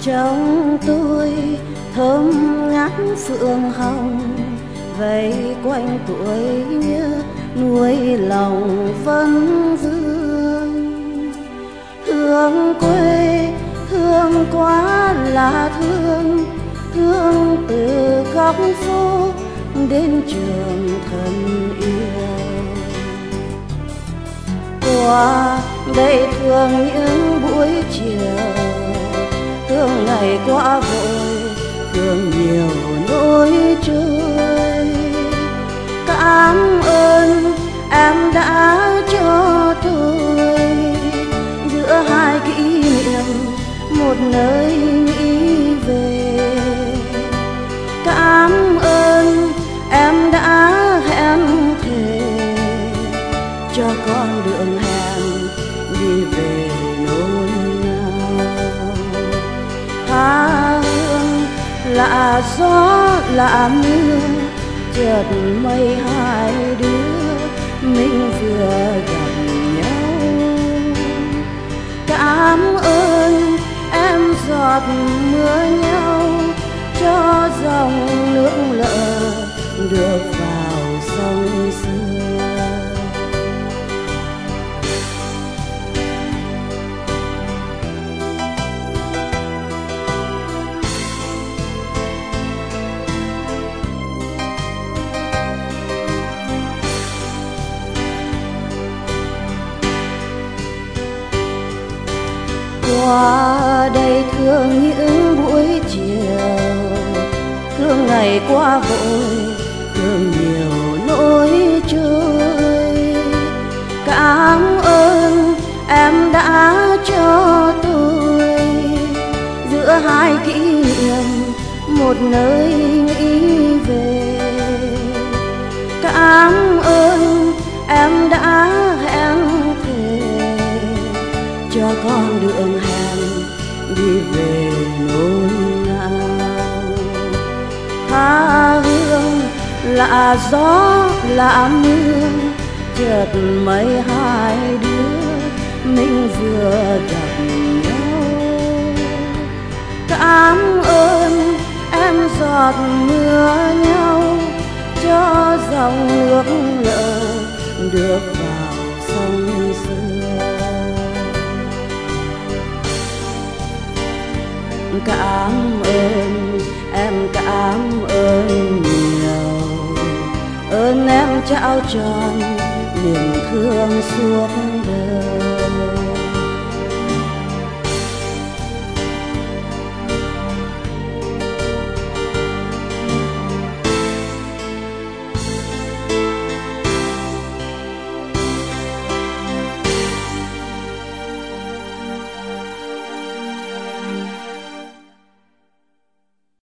trong tôi thơm ngát phượng hồng, vây quanh tuổi nhớ nuôi lòng vẫn vương. Thương quê thương quá là thương, thương từ góc phố đến trường thân yêu. Qua đây thương những buổi chiều, thương ngày qua vội, thương nhiều nỗi trôi. Cảm ơn em đã cho tôi giữa hai kỷ niệm một nơi nghĩ về. Cảm ơn em đã hẹn thề cho con đường hẹn đi về nỗi nào. Tha hương lạ gió lạ mưa, chợt mây hai đứa mình vừa gặp nhau. Cảm ơn em giọt mưa nhau, cho dòng nước lợ được vào sông xưa. Qua đây thương những buổi chiều, thương ngày qua vội, thương nhiều nỗi trôi. Cảm ơn em đã cho tôi giữa hai kỷ niệm một nơi nghĩ về. Cảm ơn em đã hẹn thề cho con đường hẹn đi về nỗi nào. Tha hương lạ gió lạ mưa, chợt mây hai đứa mình vừa gặp nhau. Cảm ơn em giọt mưa nhau, cho dòng nước lợ được vào sông xưa. Cảm ơn em, cảm ơn nhiều, ơn em trao tròn niềm thương suốt đời.